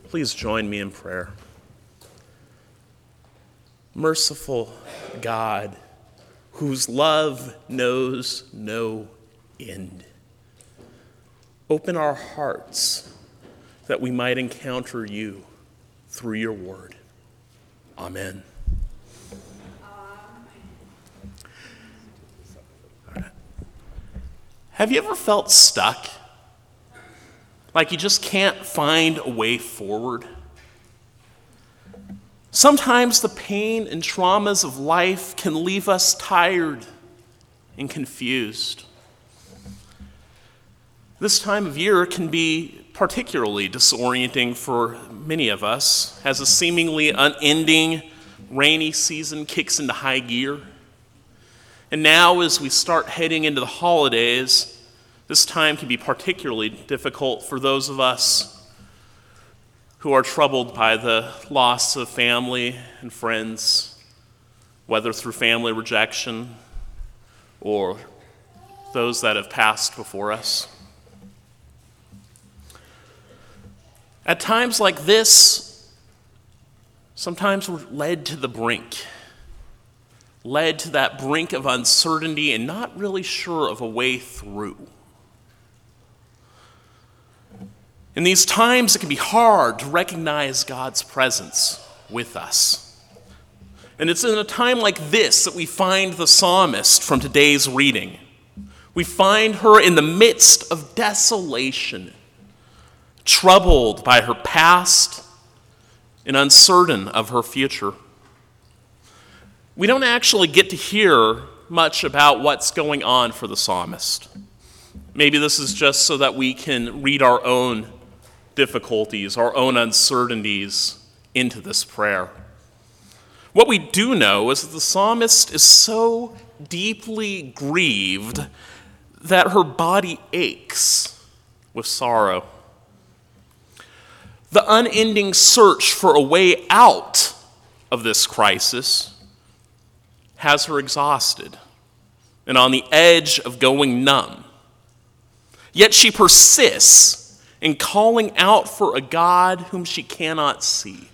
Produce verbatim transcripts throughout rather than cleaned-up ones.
Please join me in prayer. Merciful God, whose love knows no end, open our hearts that we might encounter you through your word. Amen. All right. Have you ever felt stuck? Like you just can't find a way forward? Sometimes the pain and traumas of life can leave us tired and confused. This time of year can be particularly disorienting for many of us as a seemingly unending rainy season kicks into high gear. And now as we start heading into the holidays, this time can be particularly difficult for those of us who are troubled by the loss of family and friends, whether through family rejection or those that have passed before us. At times like this, sometimes we're led to the brink, led to that brink of uncertainty and not really sure of a way through. In these times, it can be hard to recognize God's presence with us. And it's in a time like this that we find the psalmist from today's reading. We find her in the midst of desolation, troubled by her past and uncertain of her future. We don't actually get to hear much about what's going on for the psalmist. Maybe this is just so that we can read our own difficulties, our own uncertainties into this prayer. What we do know is that the psalmist is so deeply grieved that her body aches with sorrow. The unending search for a way out of this crisis has her exhausted and on the edge of going numb. Yet she persists in calling out for a God whom she cannot see.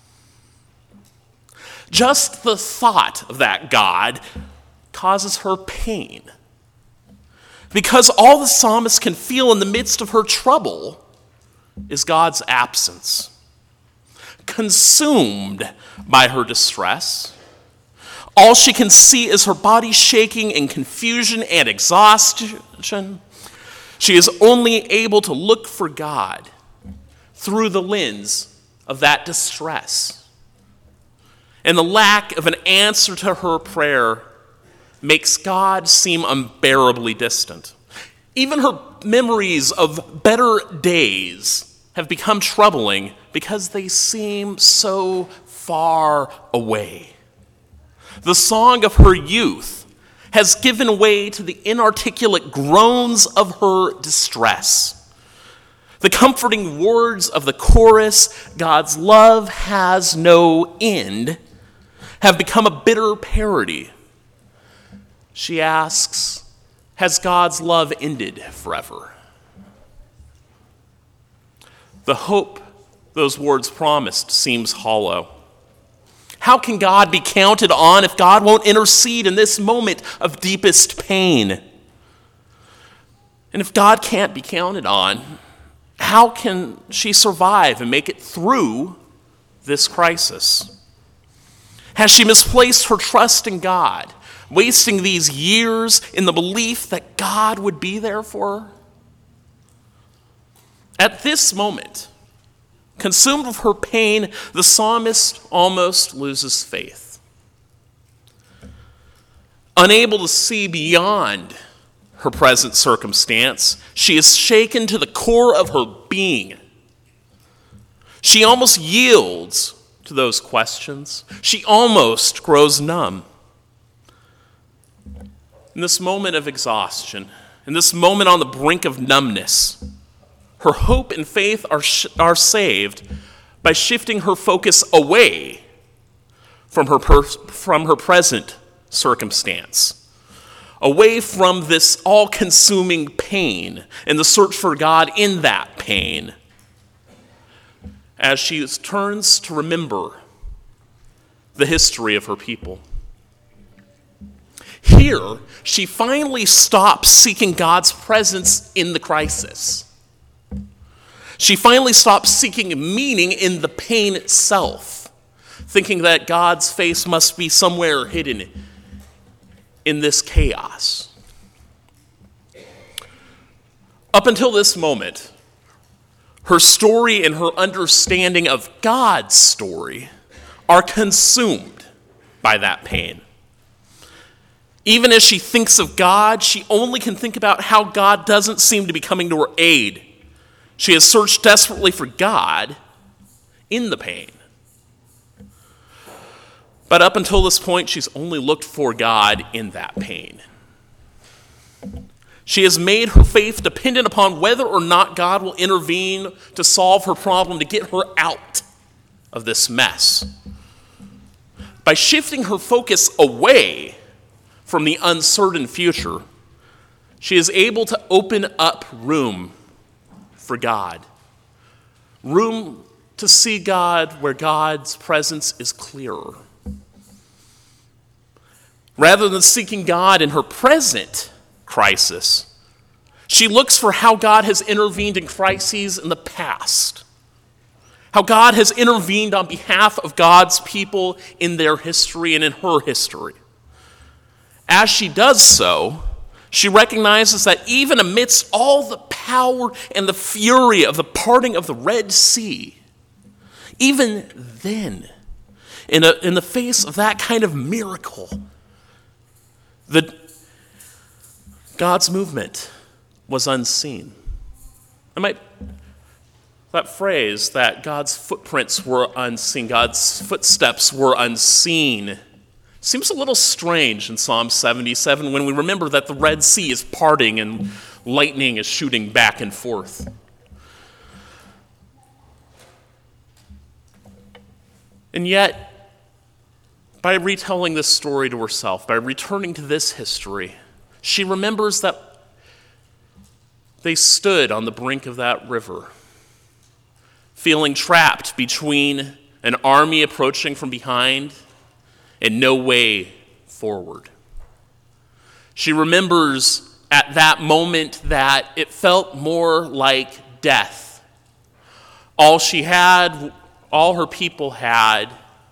Just the thought of that God causes her pain, because all the psalmist can feel in the midst of her trouble is God's absence. Consumed by her distress, all she can see is her body shaking in confusion and exhaustion. She is only able to look for God through the lens of that distress. And the lack of an answer to her prayer makes God seem unbearably distant. Even her memories of better days have become troubling because they seem so far away. The song of her youth has given way to the inarticulate groans of her distress. The comforting words of the chorus, God's love has no end, have become a bitter parody. She asks, has God's love ended forever? The hope those words promised seems hollow. How can God be counted on if God won't intercede in this moment of deepest pain? And if God can't be counted on, how can she survive and make it through this crisis? Has she misplaced her trust in God, wasting these years in the belief that God would be there for her? At this moment, consumed with her pain, the psalmist almost loses faith. Unable to see beyond her present circumstance, she is shaken to the core of her being. She almost yields to those questions. She almost grows numb. In this moment of exhaustion, in this moment on the brink of numbness, her hope and faith are, sh- are saved by shifting her focus away from her, per- from her present circumstance, away from this all-consuming pain and the search for God in that pain, as she turns to remember the history of her people. Here, she finally stops seeking God's presence in the crisis. She finally stops seeking meaning in the pain itself, thinking that God's face must be somewhere hidden in this chaos. Up until this moment, her story and her understanding of God's story are consumed by that pain. Even as she thinks of God, she only can think about how God doesn't seem to be coming to her aid. She has searched desperately for God in the pain. But up until this point, she's only looked for God in that pain. She has made her faith dependent upon whether or not God will intervene to solve her problem, to get her out of this mess. By shifting her focus away from the uncertain future, she is able to open up room for God. Room to see God where God's presence is clearer. Rather than seeking God in her present crisis, she looks for how God has intervened in crises in the past. How God has intervened on behalf of God's people in their history and in her history. As she does so, she recognizes that even amidst all the power and the fury of the parting of the Red Sea, even then, in, a, in the face of that kind of miracle, the, God's movement was unseen. I might, that phrase that God's footprints were unseen, God's footsteps were unseen, seems a little strange in Psalm seventy-seven when we remember that the Red Sea is parting and lightning is shooting back and forth. And yet, by retelling this story to herself, by returning to this history, she remembers that they stood on the brink of that river, feeling trapped between an army approaching from behind and no way forward. She remembers at that moment that it felt more like death. All she had, all her people had,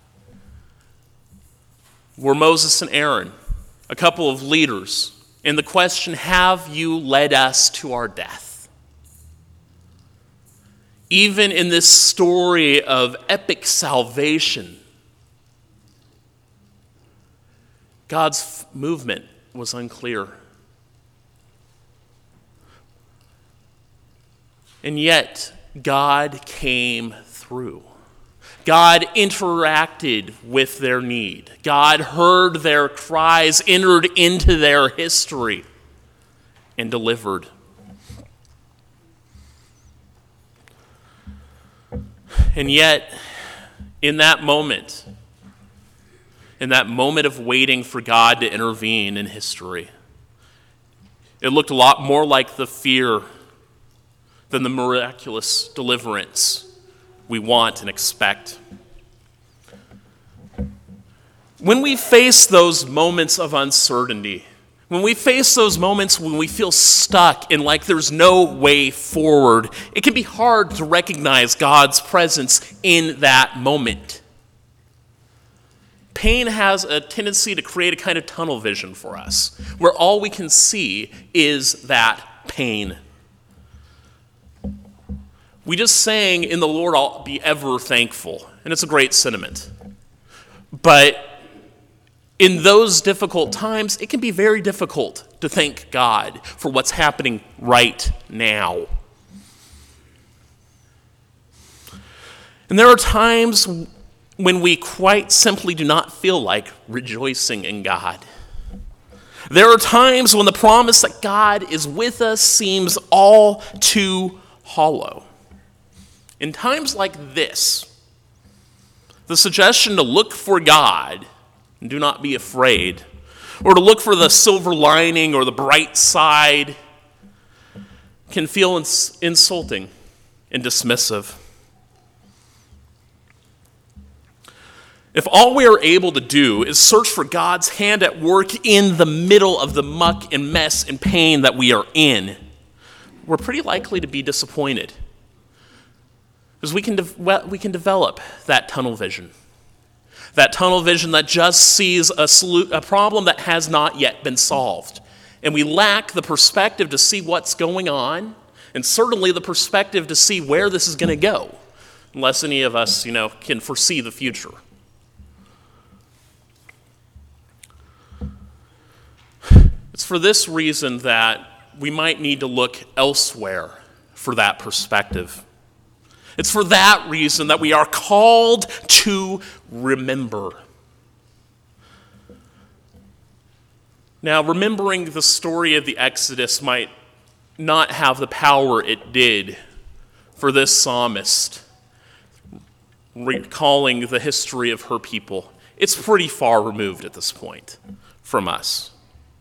were Moses and Aaron, a couple of leaders, and the question, have you led us to our death? Even in this story of epic salvation, God's movement was unclear. And yet, God came through. God interacted with their need. God heard their cries, entered into their history, and delivered. And yet, in that moment, in that moment of waiting for God to intervene in history, it looked a lot more like the fear than the miraculous deliverance we want and expect. When we face those moments of uncertainty, when we face those moments when we feel stuck and like there's no way forward, it can be hard to recognize God's presence in that moment. Pain has a tendency to create a kind of tunnel vision for us, where all we can see is that pain. We just sang, "In the Lord I'll be ever thankful," and it's a great sentiment. But in those difficult times, it can be very difficult to thank God for what's happening right now. And there are times when we quite simply do not feel like rejoicing in God. There are times when the promise that God is with us seems all too hollow. In times like this, the suggestion to look for God and do not be afraid, or to look for the silver lining or the bright side, can feel ins- insulting and dismissive. If all we are able to do is search for God's hand at work in the middle of the muck and mess and pain that we are in, we're pretty likely to be disappointed. Because we can, de- we can develop that tunnel vision. That tunnel vision that just sees a, solu- a problem that has not yet been solved. And we lack the perspective to see what's going on, and certainly the perspective to see where this is going to go, unless any of us, you know, can foresee the future. It's for this reason that we might need to look elsewhere for that perspective. It's for that reason that we are called to remember. Now, remembering the story of the Exodus might not have the power it did for this psalmist, recalling the history of her people. It's pretty far removed at this point from us.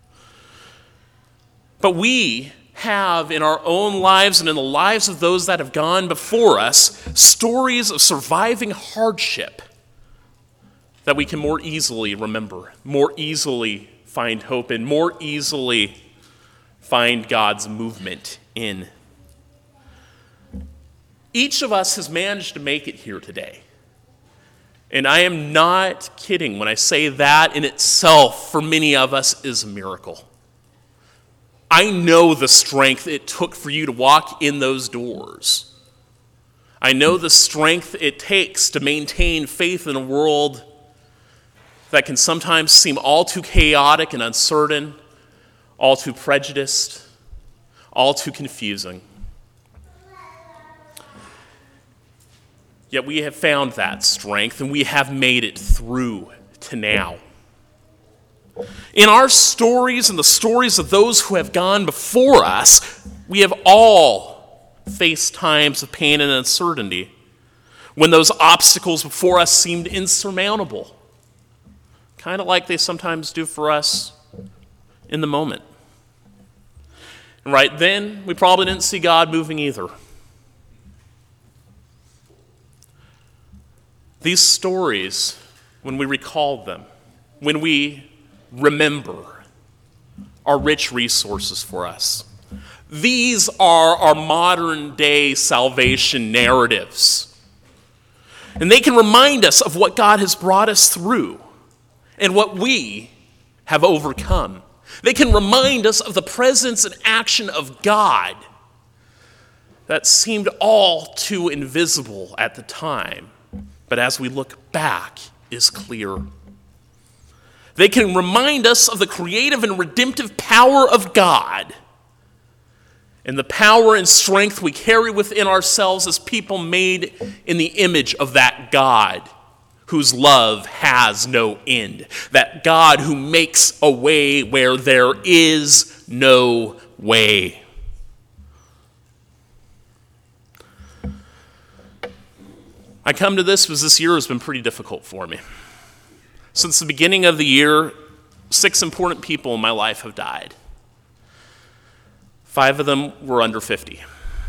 But we have in our own lives and in the lives of those that have gone before us stories of surviving hardship that we can more easily remember, more easily find hope in, more easily find God's movement in. Each of us has managed to make it here today. And I am not kidding when I say that in itself, for many of us, is a miracle. I know the strength it took for you to walk in those doors. I know the strength it takes to maintain faith in a world that can sometimes seem all too chaotic and uncertain, all too prejudiced, all too confusing. Yet we have found that strength, and we have made it through to now. In our stories and the stories of those who have gone before us, we have all faced times of pain and uncertainty when those obstacles before us seemed insurmountable, kind of like they sometimes do for us in the moment. And right then, we probably didn't see God moving either. These stories, when we recall them, when we remember, are rich resources for us. These are our modern day salvation narratives. And they can remind us of what God has brought us through and what we have overcome. They can remind us of the presence and action of God that seemed all too invisible at the time, but as we look back, is clear. They can remind us of the creative and redemptive power of God and the power and strength we carry within ourselves as people made in the image of that God whose love has no end, that God who makes a way where there is no way. I come to this because this year has been pretty difficult for me. Since the beginning of the year, six important people in my life have died. Five of them were under fifty.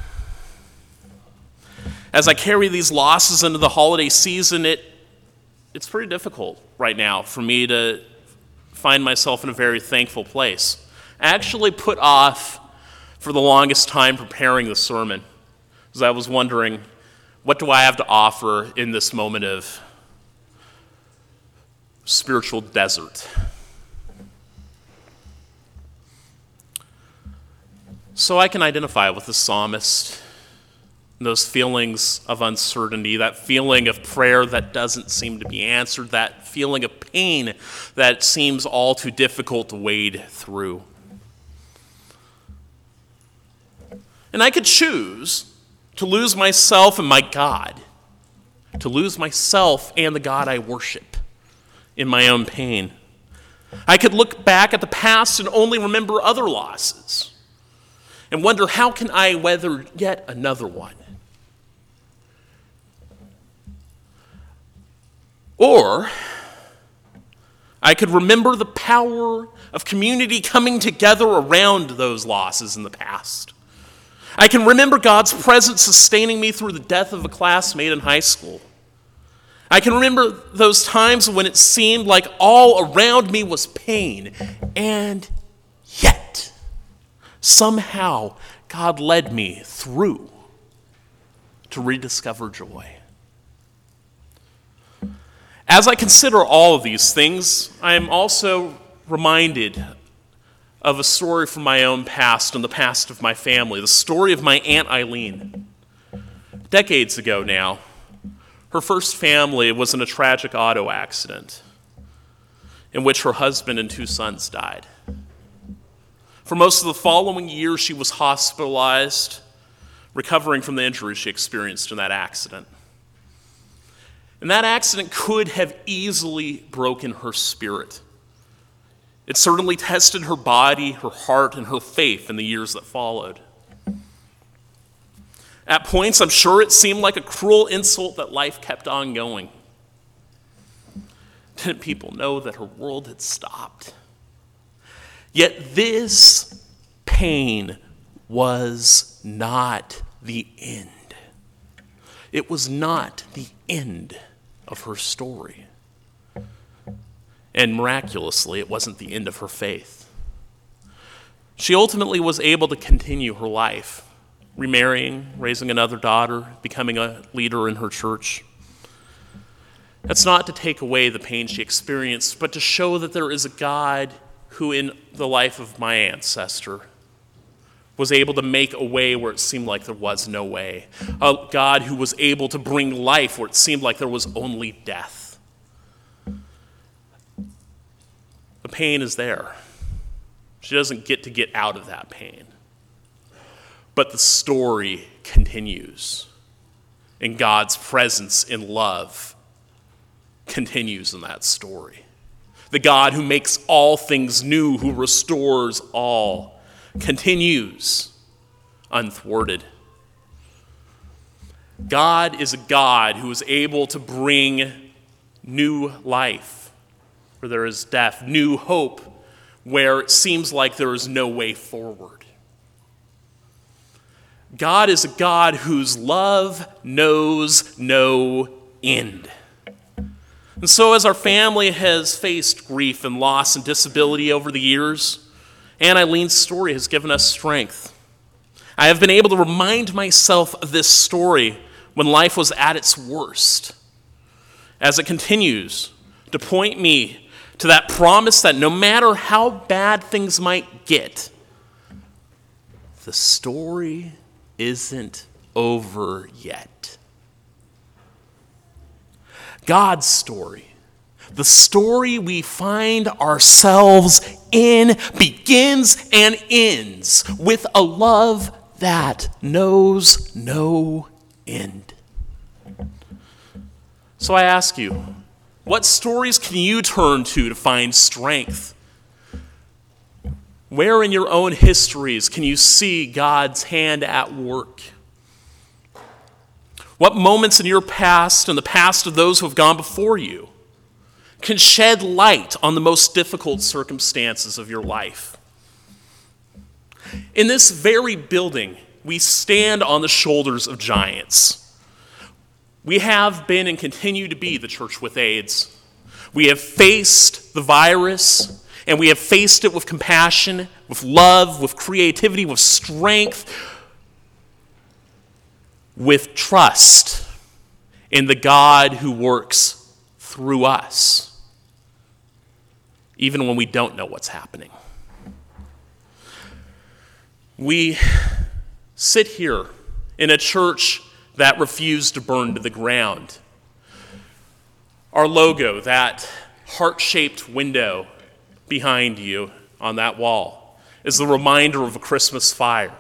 As I carry these losses into the holiday season, it it's pretty difficult right now for me to find myself in a very thankful place. I actually put off for the longest time preparing the sermon, because I was wondering, what do I have to offer in this moment of spiritual desert? So I can identify with the psalmist, those feelings of uncertainty, that feeling of prayer that doesn't seem to be answered, that feeling of pain that seems all too difficult to wade through. And I could choose to lose myself and my God, to lose myself and the God I worship in my own pain. I could look back at the past and only remember other losses and wonder, how can I weather yet another one? Or I could remember the power of community coming together around those losses in the past. I can remember God's presence sustaining me through the death of a classmate in high school. I can remember those times when it seemed like all around me was pain, and yet, somehow, God led me through to rediscover joy. As I consider all of these things, I am also reminded of a story from my own past and the past of my family, the story of my Aunt Eileen. Decades ago now, her first family was in a tragic auto accident in which her husband and two sons died. For most of the following year, she was hospitalized, recovering from the injuries she experienced in that accident. And that accident could have easily broken her spirit. It certainly tested her body, her heart, and her faith in the years that followed. At points, I'm sure it seemed like a cruel insult that life kept on going. Didn't people know that her world had stopped? Yet this pain was not the end. It was not the end of her story. And miraculously, it wasn't the end of her faith. She ultimately was able to continue her life, remarrying, raising another daughter, becoming a leader in her church. That's not to take away the pain she experienced, but to show that there is a God who, in the life of my ancestor, was able to make a way where it seemed like there was no way. A God who was able to bring life where it seemed like there was only death. The pain is there. She doesn't get to get out of that pain. But the story continues. And God's presence in love continues in that story. The God who makes all things new, who restores all, continues unthwarted. God is a God who is able to bring new life where there is death, new hope where it seems like there is no way forward. God is a God whose love knows no end. And so as our family has faced grief and loss and disability over the years, Aunt Eileen's story has given us strength. I have been able to remind myself of this story when life was at its worst, as it continues to point me to that promise that no matter how bad things might get, the story isn't over yet. God's story, the story we find ourselves in, begins and ends with a love that knows no end. So I ask you, what stories can you turn to to find strength? Where in your own histories can you see God's hand at work? What moments in your past and the past of those who have gone before you can shed light on the most difficult circumstances of your life? In this very building, we stand on the shoulders of giants. We have been and continue to be the church with AIDS. We have faced the virus, and we have faced it with compassion, with love, with creativity, with strength, with trust in the God who works through us, even when we don't know what's happening. We sit here in a church that refused to burn to the ground. Our logo, that heart-shaped window behind you on that wall, is the reminder of a Christmas fire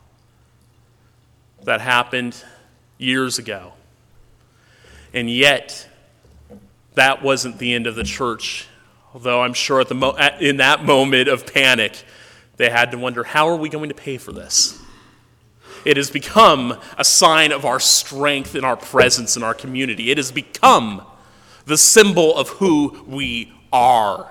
that happened years ago. And yet, that wasn't the end of the church. Although I'm sure at the mo- in that moment of panic, they had to wonder, how are we going to pay for this? It has become a sign of our strength and our presence in our community. It has become the symbol of who we are.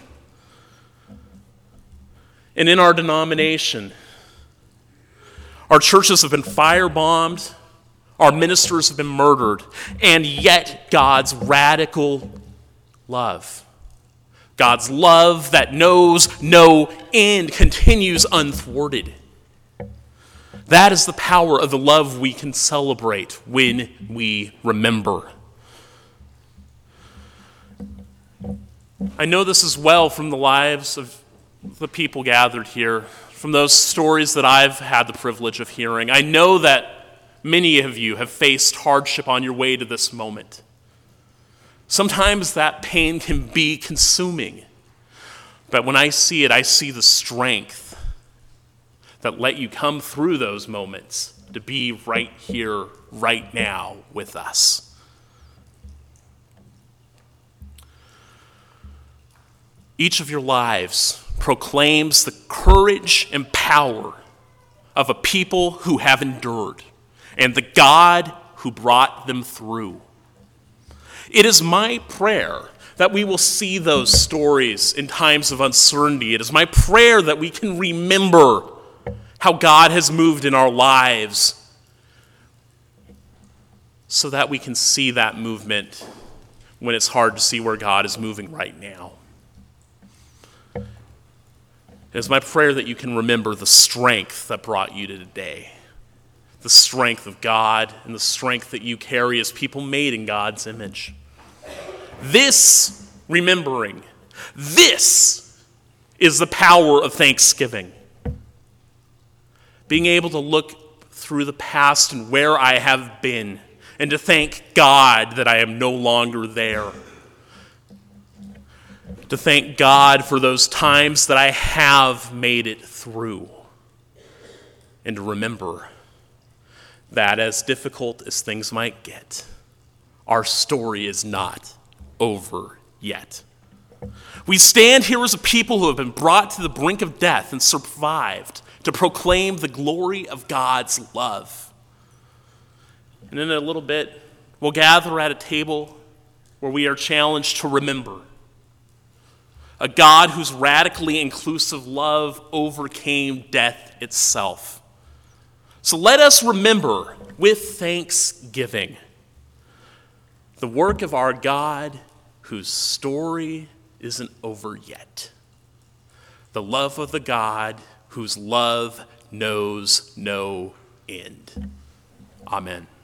And in our denomination, our churches have been firebombed, Our ministers have been murdered, and yet God's radical love, God's love that knows no end, continues unthwarted. That is the power of the love we can celebrate when we remember. I know this as well from the lives of the people gathered here, from those stories that I've had the privilege of hearing. I know that many of you have faced hardship on your way to this moment. Sometimes that pain can be consuming, but when I see it, I see the strength that let you come through those moments to be right here, right now with us. Each of your lives proclaims the courage and power of a people who have endured and the God who brought them through. It is my prayer that we will see those stories in times of uncertainty. It is my prayer that we can remember how God has moved in our lives so that we can see that movement when it's hard to see where God is moving right now. It is my prayer that you can remember the strength that brought you to today, the strength of God and the strength that you carry as people made in God's image. This remembering, this is the power of thanksgiving. Being able to look through the past and where I have been and to thank God that I am no longer there. To thank God for those times that I have made it through. And to remember that as difficult as things might get, our story is not over yet. We stand here as a people who have been brought to the brink of death and survived to proclaim the glory of God's love. And in a little bit, we'll gather at a table where we are challenged to remember a God whose radically inclusive love overcame death itself. So let us remember with thanksgiving the work of our God whose story isn't over yet. The love of the God whose love knows no end. Amen.